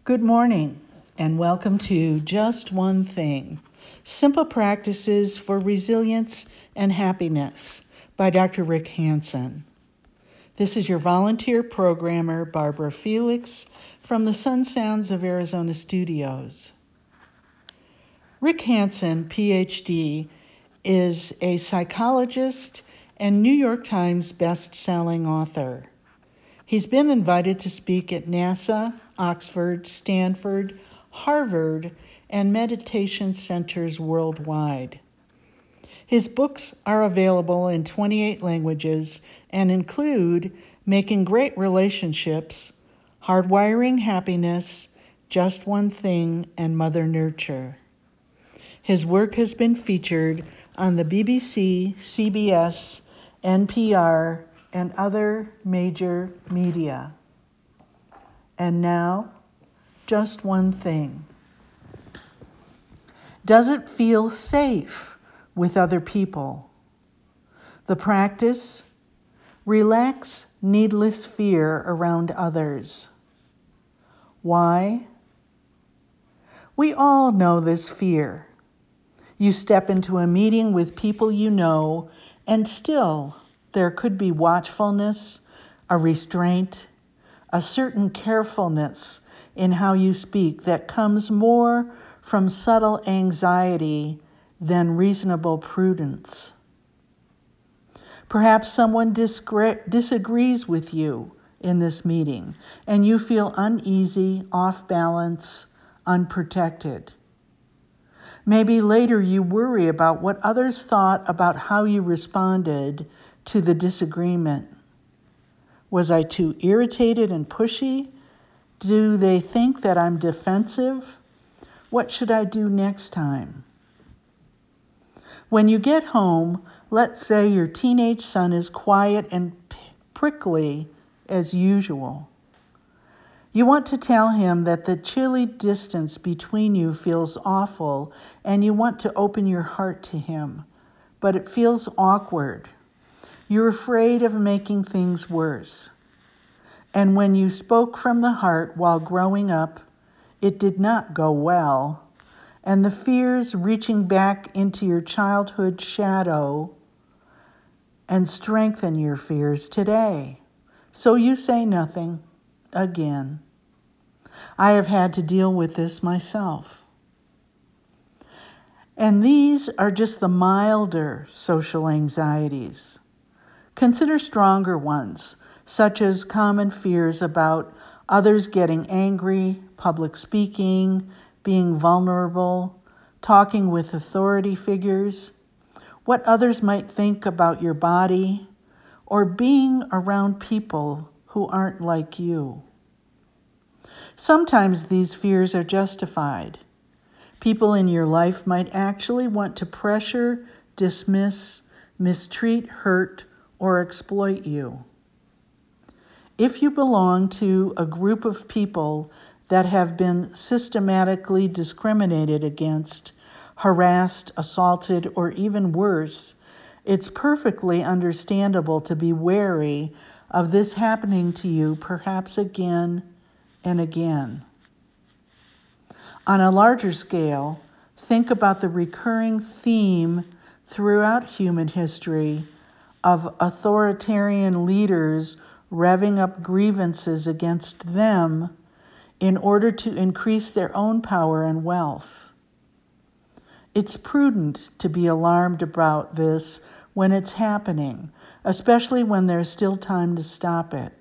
Good morning, and welcome to Just One Thing, Simple Practices for Resilience and Happiness by Dr. Rick Hanson. This is your volunteer programmer, Barbara Felix, from the Sun Sounds of Arizona studios. Rick Hanson, PhD, is a psychologist and New York Times best-selling author. He's been invited to speak at NASA, Oxford, Stanford, Harvard, and meditation centers worldwide. His books are available in 28 languages and include Making Great Relationships, Hardwiring Happiness, Just One Thing, and Mother Nurture. His work has been featured on the BBC, CBS, NPR, and other major media. And now, just one thing. Does it feel safe with other people? The practice: relax needless fear around others. Why? We all know this fear. You step into a meeting with people you know, and still there could be watchfulness, a restraint, a certain carefulness in how you speak that comes more from subtle anxiety than reasonable prudence. Perhaps someone disagrees with you in this meeting, and you feel uneasy, off balance, unprotected. Maybe later you worry about what others thought about how you responded to the disagreement. Was I too irritated and pushy? Do they think that I'm defensive? What should I do next time? When you get home, let's say your teenage son is quiet and prickly as usual. You want to tell him that the chilly distance between you feels awful, and you want to open your heart to him, but it feels awkward. You're afraid of making things worse. And when you spoke from the heart while growing up, it did not go well, and the fears reaching back into your childhood shadow and strengthen your fears today. So you say nothing again. I have had to deal with this myself. And these are just the milder social anxieties. Consider stronger ones, such as common fears about others getting angry, public speaking, being vulnerable, talking with authority figures, what others might think about your body, or being around people who aren't like you. Sometimes these fears are justified. People in your life might actually want to pressure, dismiss, mistreat, hurt, or exploit you. If you belong to a group of people that have been systematically discriminated against, harassed, assaulted, or even worse, it's perfectly understandable to be wary of this happening to you perhaps again and again. On a larger scale, think about the recurring theme throughout human history of authoritarian leaders revving up grievances against them in order to increase their own power and wealth. It's prudent to be alarmed about this when it's happening, especially when there's still time to stop it.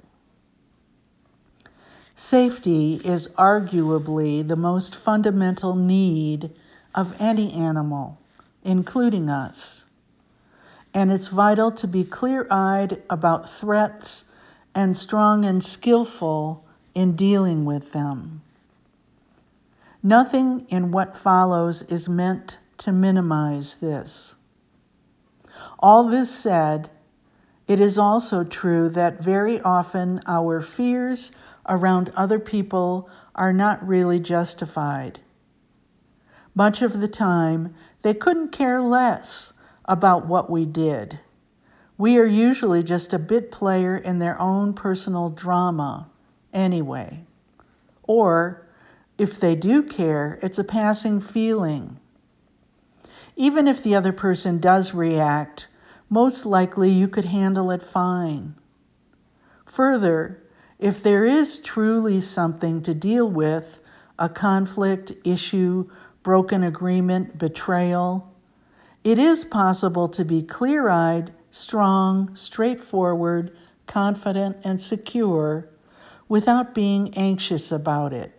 Safety is arguably the most fundamental need of any animal, including us. And it's vital to be clear-eyed about threats and strong and skillful in dealing with them. Nothing in what follows is meant to minimize this. All this said, it is also true that very often our fears around other people are not really justified. Much of the time, they couldn't care less about what we did. We are usually just a bit player in their own personal drama anyway. Or If they do care, it's a passing feeling. Even if the other person does react, most likely you could handle it fine. Further, if there is truly something to deal with, a conflict, issue, broken agreement, betrayal, it is possible to be clear-eyed, strong, straightforward, confident, and secure without being anxious about it.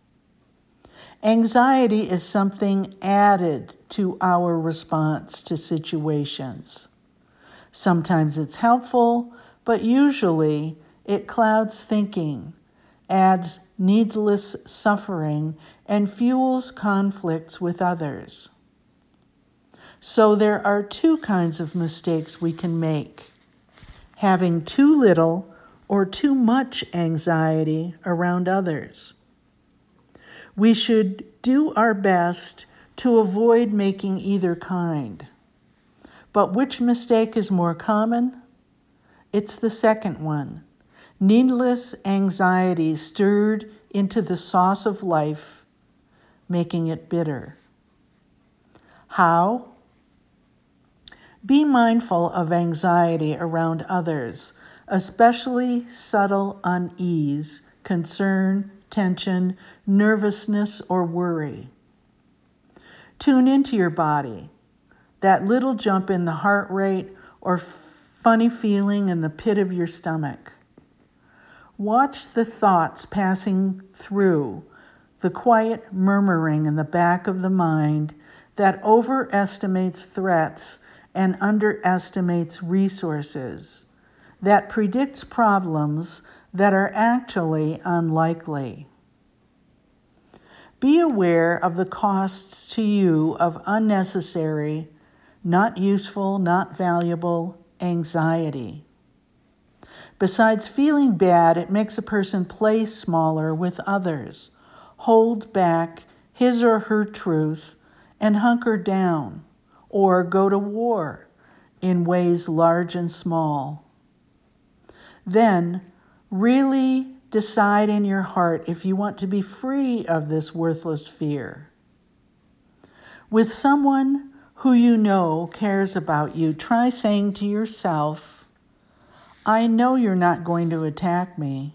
Anxiety is something added to our response to situations. Sometimes it's helpful, but usually it clouds thinking, adds needless suffering, and fuels conflicts with others. So there are two kinds of mistakes we can make: having too little or too much anxiety around others. We should do our best to avoid making either kind. But which mistake is more common? It's the second one. Needless anxiety stirred into the sauce of life, making it bitter. How? Be mindful of anxiety around others, especially subtle unease, concern, tension, nervousness, or worry. Tune into your body, that little jump in the heart rate or funny feeling in the pit of your stomach. Watch the thoughts passing through, the quiet murmuring in the back of the mind that overestimates threats and underestimates resources, that predicts problems that are actually unlikely. Be aware of the costs to you of unnecessary, not useful, not valuable anxiety. Besides feeling bad, it makes a person play smaller with others, hold back his or her truth, and hunker down, or go to war in ways large and small. Then, really decide in your heart if you want to be free of this worthless fear. With someone who you know cares about you, try saying to yourself, I know you're not going to attack me.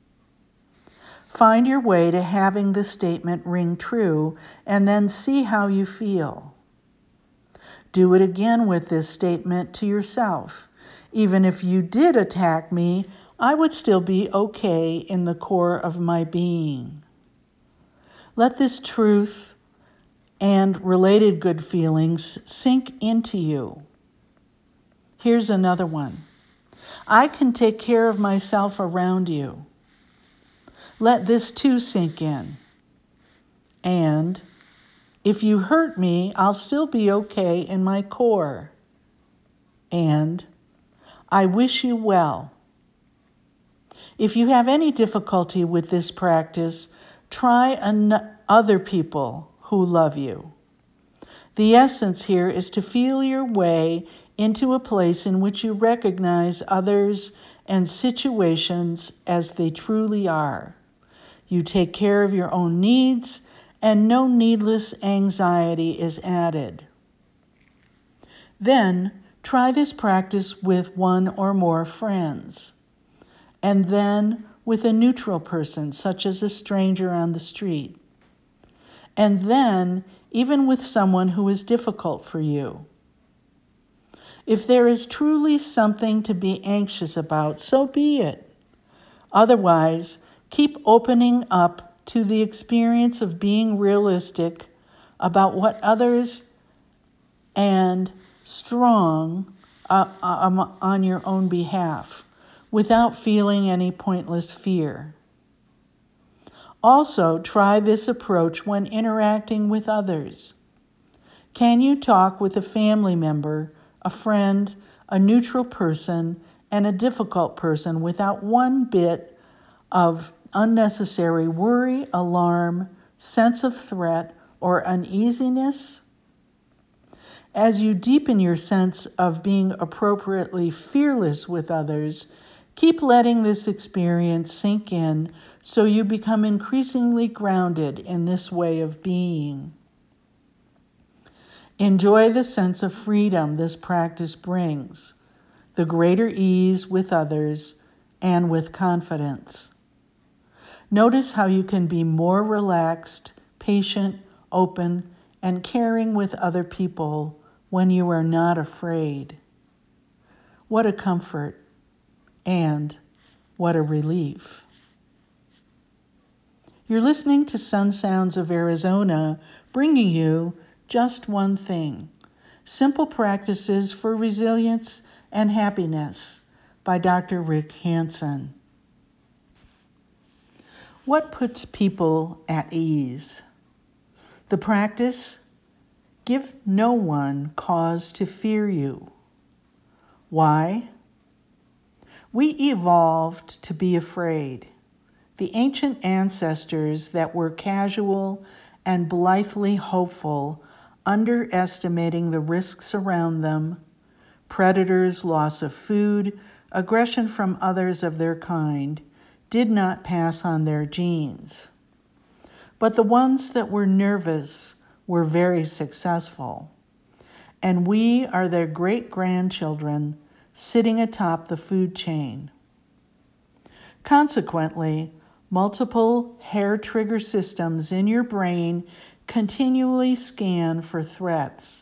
Find your way to having the statement ring true, and then see how you feel. Do it again with this statement to yourself. Even if you did attack me, I would still be okay in the core of my being. Let this truth and related good feelings sink into you. Here's another one. I can take care of myself around you. Let this too sink in. And if you hurt me, I'll still be okay in my core. And I wish you well. If you have any difficulty with this practice, try other people who love you. The essence here is to feel your way into a place in which you recognize others and situations as they truly are. You take care of your own needs, and no needless anxiety is added. Then, try this practice with one or more friends, and then with a neutral person, such as a stranger on the street, and then even with someone who is difficult for you. If there is truly something to be anxious about, so be it. Otherwise, keep opening up to the experience of being realistic about what others and strong on your own behalf, without feeling any pointless fear. Also, try this approach when interacting with others. Can you talk with a family member, a friend, a neutral person, and a difficult person without one bit of unnecessary worry, alarm, sense of threat, or uneasiness? As you deepen your sense of being appropriately fearless with others, Keep letting this experience sink in so you become increasingly grounded in this way of being. Enjoy the sense of freedom this practice brings, the greater ease with others and with confidence. Notice how you can be more relaxed, patient, open, and caring with other people when you are not afraid. What a comfort and what a relief. You're listening to Sun Sounds of Arizona, bringing you Just One Thing, Simple Practices for Resilience and Happiness by Dr. Rick Hanson. What puts people at ease? The practice, give no one cause to fear you. Why? We evolved to be afraid. The ancient ancestors that were casual and blithely hopeful, underestimating the risks around them, predators, loss of food, aggression from others of their kind, did not pass on their genes. But the ones that were nervous were very successful, and we are their great-grandchildren sitting atop the food chain. Consequently, multiple hair trigger systems in your brain continually scan for threats.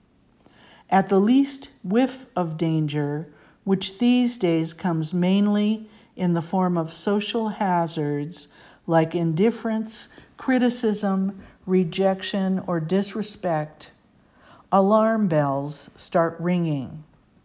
At the least whiff of danger, which these days comes mainly in the form of social hazards like indifference, criticism, rejection, or disrespect, alarm bells start ringing.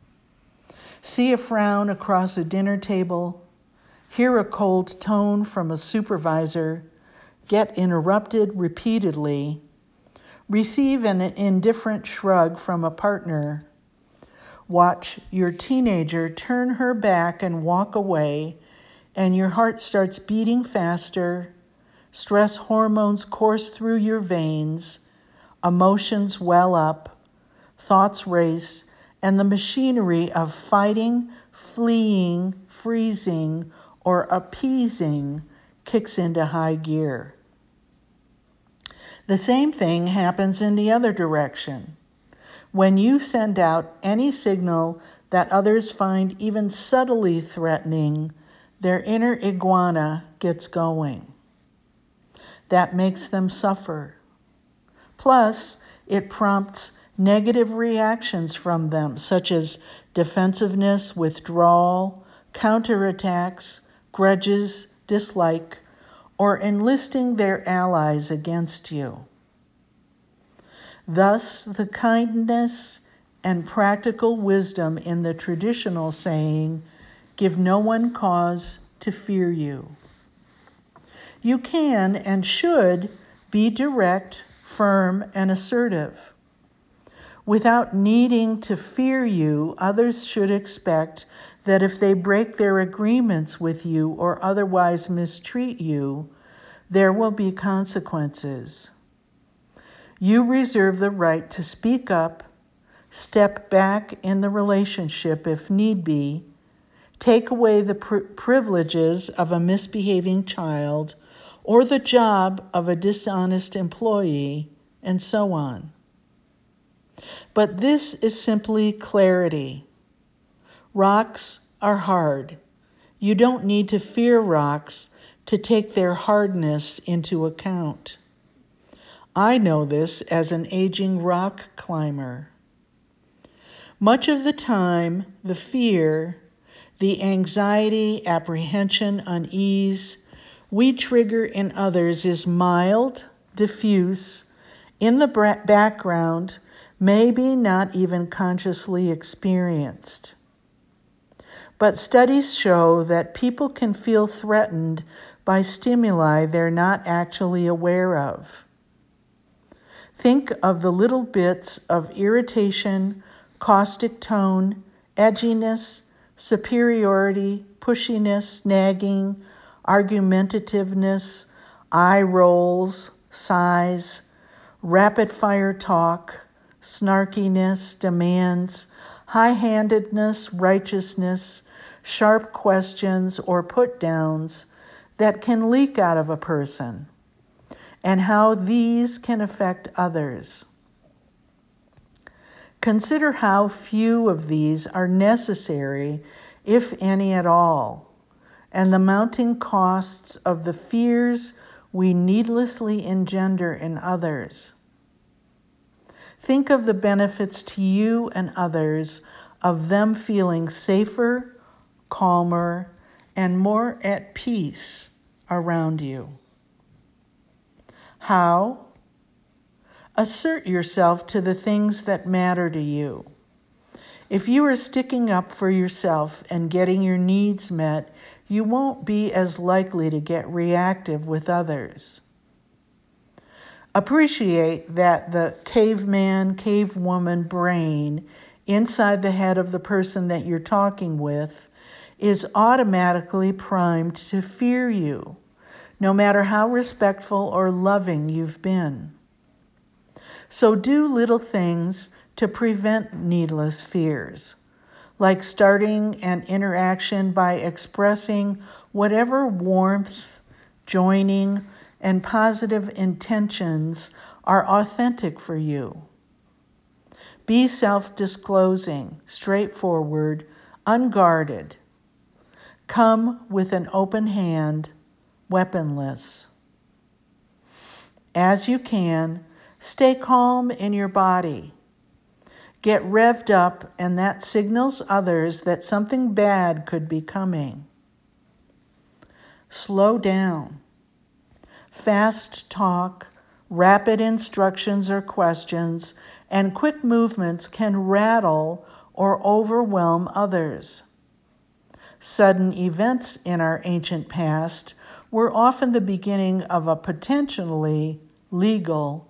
See a frown across a dinner table, hear a cold tone from a supervisor, get interrupted repeatedly, receive an indifferent shrug from a partner, watch your teenager turn her back and walk away, and your heart starts beating faster, stress hormones course through your veins, emotions well up, thoughts race, and the machinery of fighting, fleeing, freezing, or appeasing kicks into high gear. The same thing happens in the other direction. When you send out any signal that others find even subtly threatening, their inner iguana gets going. That makes them suffer. Plus, it prompts negative reactions from them, such as defensiveness, withdrawal, counterattacks, grudges, dislike, or enlisting their allies against you. Thus, the kindness and practical wisdom in the traditional saying, give no one cause to fear you. You can and should be direct, firm, and assertive. Without needing to fear you, others should expect that if they break their agreements with you or otherwise mistreat you, there will be consequences. You reserve the right to speak up, step back in the relationship if need be, take away the privileges of a misbehaving child or the job of a dishonest employee, and so on. But this is simply clarity. Rocks are hard. You don't need to fear rocks to take their hardness into account. I know this as an aging rock climber. Much of the time, the fear, the anxiety, apprehension, unease we trigger in others is mild, diffuse, in the background, maybe not even consciously experienced. But studies show that people can feel threatened by stimuli they're not actually aware of. Think of the little bits of irritation, caustic tone, edginess, superiority, pushiness, nagging, argumentativeness, eye rolls, sighs, rapid-fire talk, snarkiness, demands, high-handedness, righteousness, sharp questions, or put-downs that can leak out of a person, and how these can affect others. Consider how few of these are necessary, if any at all, and the mounting costs of the fears we needlessly engender in others. Think of the benefits to you and others of them feeling safer, calmer, and more at peace around you. How? Assert yourself to the things that matter to you. If you are sticking up for yourself and getting your needs met, you won't be as likely to get reactive with others. Appreciate that the caveman, cavewoman brain inside the head of the person that you're talking with is automatically primed to fear you, no matter how respectful or loving you've been. So do little things to prevent needless fears, like starting an interaction by expressing whatever warmth, joining, and positive intentions are authentic for you. Be self-disclosing, straightforward, unguarded. Come with an open hand, weaponless. As you can, stay calm in your body. Get revved up, and that signals others that something bad could be coming. Slow down. Fast talk, rapid instructions or questions, and quick movements can rattle or overwhelm others. Sudden events in our ancient past were often the beginning of a potentially lethal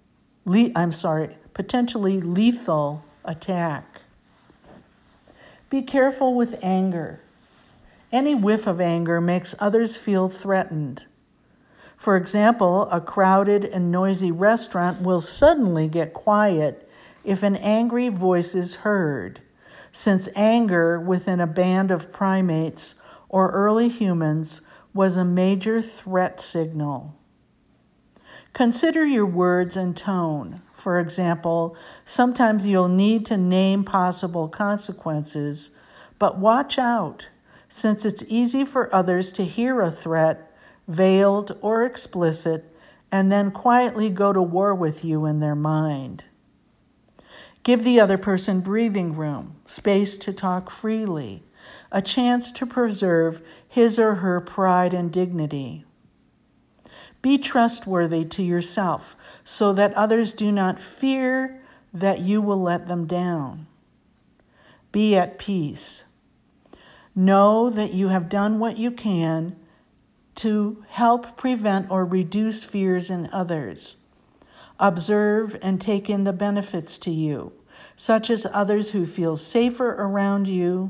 attack. Be careful with anger. Any whiff of anger makes others feel threatened. For example, a crowded and noisy restaurant will suddenly get quiet if an angry voice is heard, since anger within a band of primates or early humans was a major threat signal. Consider your words and tone. For example, sometimes you'll need to name possible consequences, but watch out, since it's easy for others to hear a threat, veiled or explicit, and then quietly go to war with you in their mind. Give the other person breathing room, space to talk freely, a chance to preserve his or her pride and dignity. Be trustworthy to yourself so that others do not fear that you will let them down. Be at peace. Know that you have done what you can to help prevent or reduce fears in others. Observe and take in the benefits to you, such as others who feel safer around you,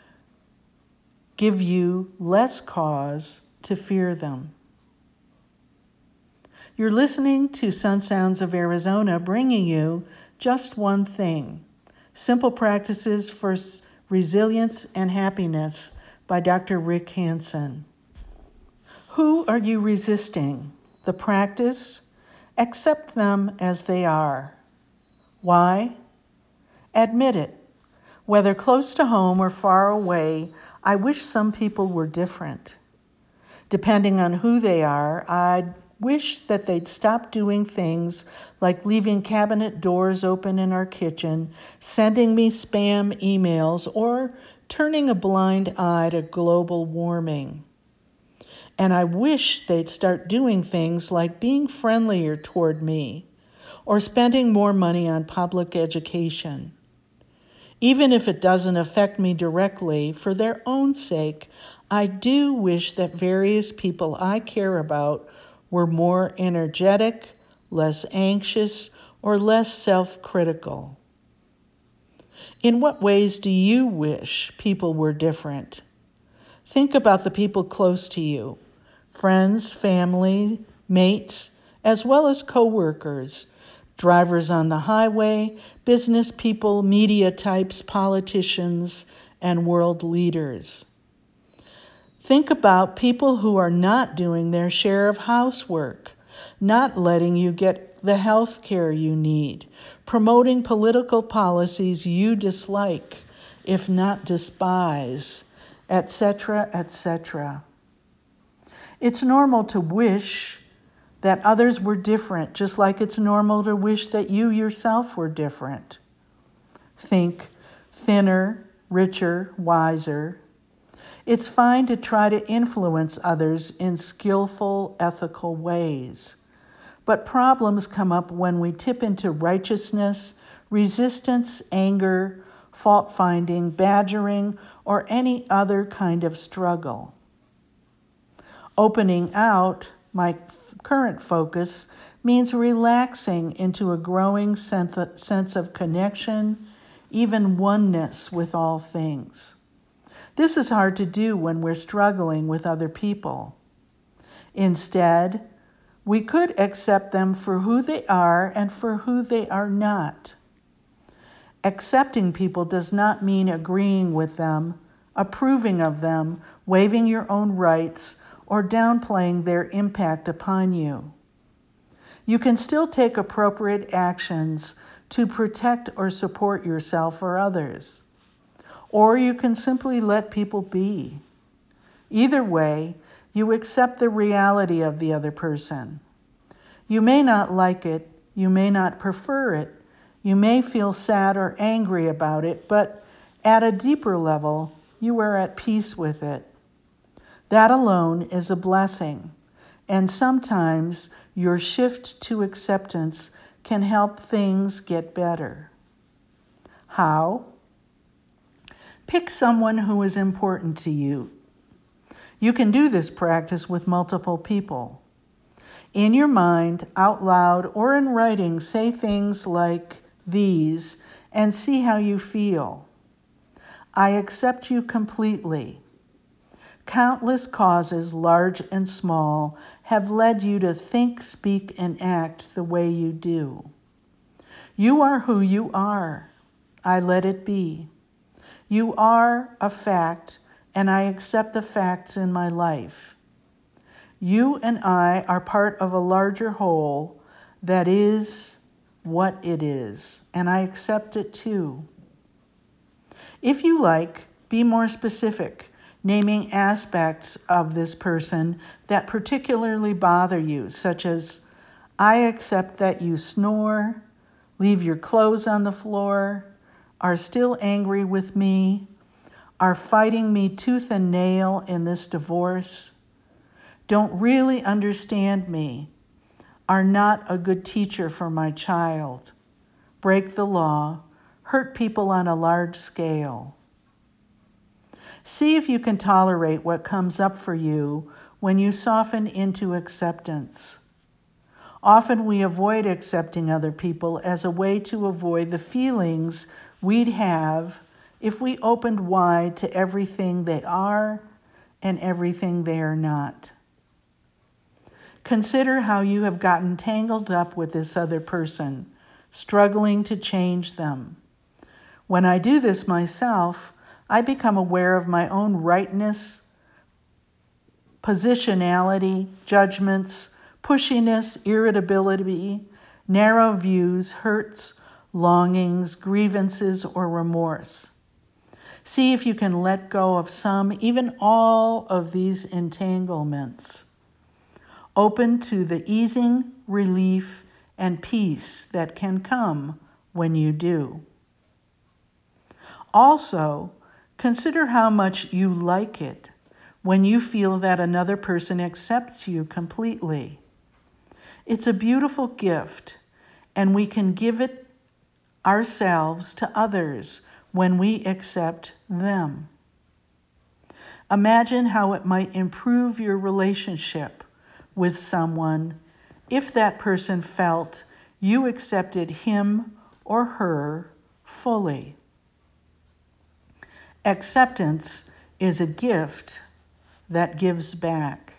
give you less cause to fear them. You're listening to Sun Sounds of Arizona, bringing you Just One Thing, Simple Practices for Resilience and Happiness by Dr. Rick Hanson. Who are you resisting? The practice? Accept them as they are. Why? Admit it. Whether close to home or far away, I wish some people were different. Depending on who they are, I'd wish that they'd stop doing things like leaving cabinet doors open in our kitchen, sending me spam emails, or turning a blind eye to global warming. And I wish they'd start doing things like being friendlier toward me or spending more money on public education. Even if it doesn't affect me directly, for their own sake, I do wish that various people I care about were more energetic, less anxious, or less self-critical. In what ways do you wish people were different? Think about the people close to you, friends, family, mates, as well as co-workers, drivers on the highway, business people, media types, politicians, and world leaders. Think about people who are not doing their share of housework, not letting you get the health care you need, promoting political policies you dislike, if not despise, etc., etc. It's normal to wish that others were different, just like it's normal to wish that you yourself were different. Think thinner, richer, wiser. It's fine to try to influence others in skillful, ethical ways. But problems come up when we tip into righteousness, resistance, anger, fault-finding, badgering, or any other kind of struggle. Opening out, my current focus, means relaxing into a growing sense of connection, even oneness with all things. This is hard to do when we're struggling with other people. Instead, we could accept them for who they are and for who they are not. Accepting people does not mean agreeing with them, approving of them, waiving your own rights, or downplaying their impact upon you. You can still take appropriate actions to protect or support yourself or others. Or you can simply let people be. Either way, you accept the reality of the other person. You may not like it, you may not prefer it, you may feel sad or angry about it, but at a deeper level, you are at peace with it. That alone is a blessing, and sometimes your shift to acceptance can help things get better. How? Pick someone who is important to you. You can do this practice with multiple people. In your mind, out loud, or in writing, say things like these and see how you feel. I accept you completely. Countless causes, large and small, have led you to think, speak, and act the way you do. You are who you are. I let it be. You are a fact, and I accept the facts in my life. You and I are part of a larger whole that is what it is, and I accept it too. If you like, be more specific, naming aspects of this person that particularly bother you, such as, I accept that you snore, leave your clothes on the floor, are still angry with me, are fighting me tooth and nail in this divorce, don't really understand me, are not a good teacher for my child, break the law, hurt people on a large scale. See if you can tolerate what comes up for you when you soften into acceptance. Often we avoid accepting other people as a way to avoid the feelings we'd have if we opened wide to everything they are and everything they are not. Consider how you have gotten tangled up with this other person, struggling to change them. When I do this myself, I become aware of my own rightness, positionality, judgments, pushiness, irritability, narrow views, hurts, longings, grievances, or remorse. See if you can let go of some, even all of these entanglements. Open to the easing, relief, and peace that can come when you do. Also, consider how much you like it when you feel that another person accepts you completely. It's a beautiful gift, and we can give it ourselves to others when we accept them. Imagine how it might improve your relationship with someone if that person felt you accepted him or her fully. Acceptance is a gift that gives back.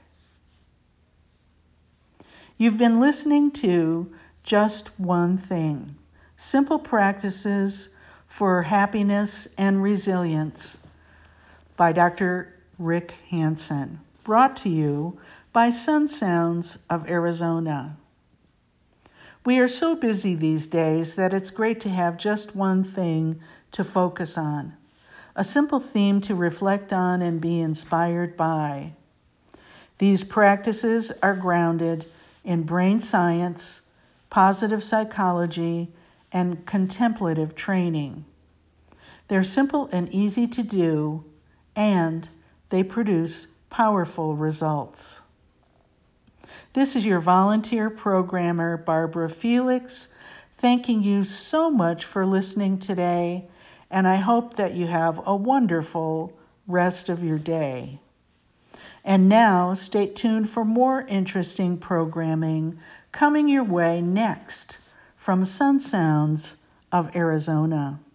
You've been listening to Just One Thing, Simple Practices for Happiness and Resilience by Dr. Rick Hansen, brought to you by Sun Sounds of Arizona. We are so busy these days that it's great to have just one thing to focus on, a simple theme to reflect on and be inspired by. These practices are grounded in brain science, positive psychology, and contemplative training. They're simple and easy to do, and they produce powerful results. This is your volunteer programmer, Barbara Felix, thanking you so much for listening today, and I hope that you have a wonderful rest of your day. And now, stay tuned for more interesting programming coming your way next from Sun Sounds of Arizona.